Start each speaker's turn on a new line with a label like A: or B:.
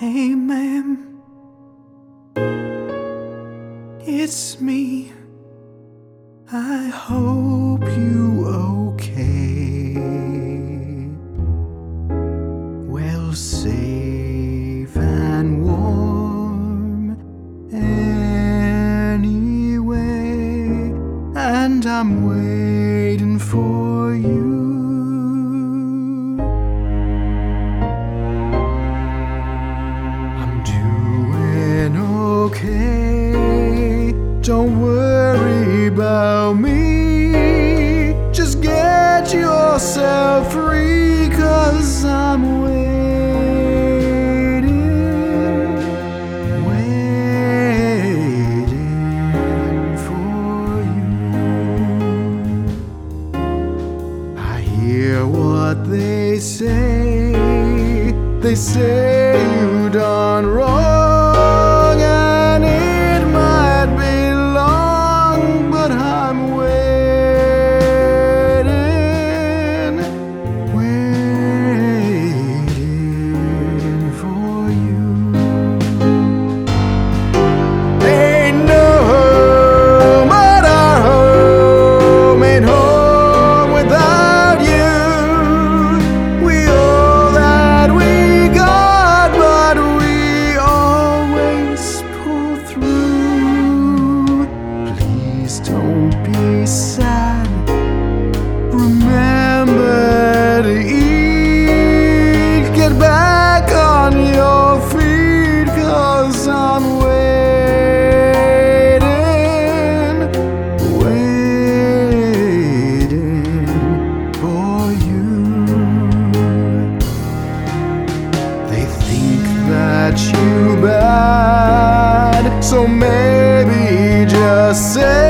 A: Hey ma'am, it's me. I hope you okay. Well, safe and warm anyway, and I'm waiting for you. Okay, don't worry about me. Just get yourself free, 'cause I'm waiting for you. I hear what they say you done wrong, and it might be long, but I'm waiting for you. Ain't no home but our home, ain't home without you. We all that we got, but we always pull through. Please don't be sad. Remember to eat. Get back on your feet, 'cause I'm waiting for you. They think that you bad, so maybe just say